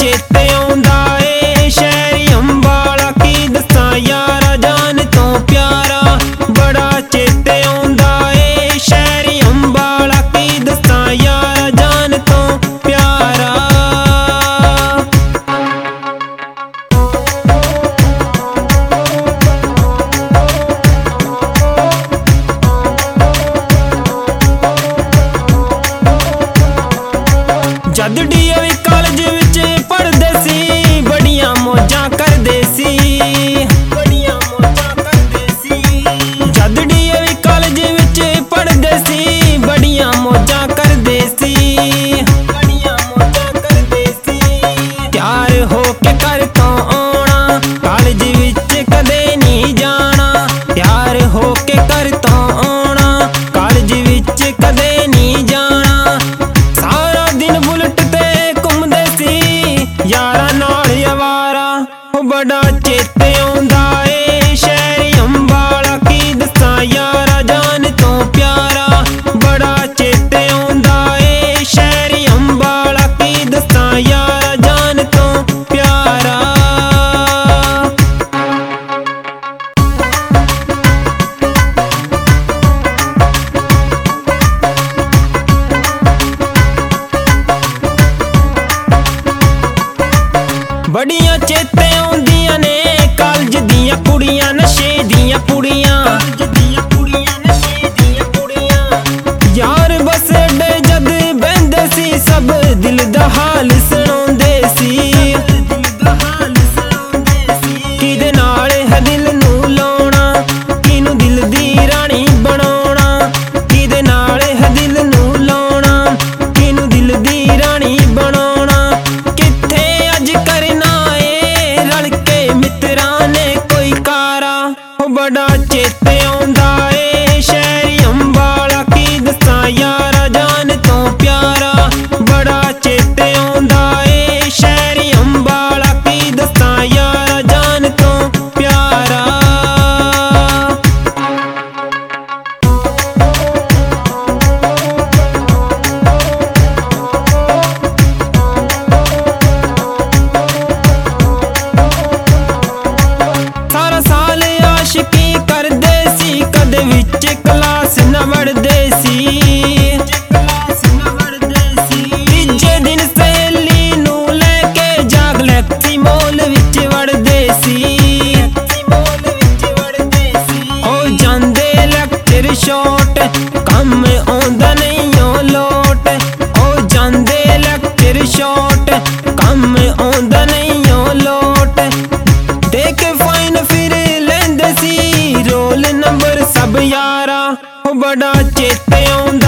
चेते आउंदा ए शहर अंबाला की दस्सां यारा जान तो प्यारा। बड़ा चेते आउंदा ए शहर अंबाला की दस्सां यारा जान तो प्यारा। जद डीएवी कॉलेज विच पढ़दे सी बड़ियां मौजां करदे सी, बड़ियां मौजां करदे सी। जद डीएवी कॉलेज विच पढ़दे सी बड़ियां मौजां करदे सी, बड़ियां मौजां करदे सी। तैयार हो के घर तो आउणा कॉलेज विच कदे नहीं जाना, तैयार हो के घर तो आउणा कॉलेज विच कदे नहीं जाना। सारा दिन बुलेट ते घूमदे सी यारा नाल अवारा। बड़ा चेते आउंदा ए शहर अंबाला की दस्सां यारा जान तो प्यारा। बड़ा चेते आउंदा ए शहर अंबाला की दस्सां यारा जान तो प्यारा। बड़ियां चेते आउंदियां ने कॉलेज दियां कुड़ियां, नशे दियां कुड़ियां, यार बस अड्डे जद बहंदे सी सब दिल दा हाल सुणाउंदे सी। किदे नाल है दिल नू लाउणा, किनू दिल दी रानी बनाउणा। किदे नाल है दिल नू लाउणा, किनू दिल दी रानी बनाउणा। कित्थे अज करना ए रल के मित्रां ने कोई कारा। बड़ा चेते आउंदा ए शहर अंबाला की दस्सां यारा जान तो प्यारा। बड़ा चेते आउंदा ए शहर अंबाला की दस्सां यारा जान तो प्यारा। सारा साल आशिकी करदे सी कदे विच क्लास न वड़दे सी। तीजे दिन सहेली नू लेके जाग लैक्सी मॉल विच वड़दे सी। हो जांदे लैक्चर शॉट कम आउंदा नहीं ओ लोट। हो जांदे लैक्चर शॉट कम आउंदा नहीं ओ लोट। देख फाइन फिर लेंदे सी रोल नंबर सब यारा। बड़ा चेते आउंदा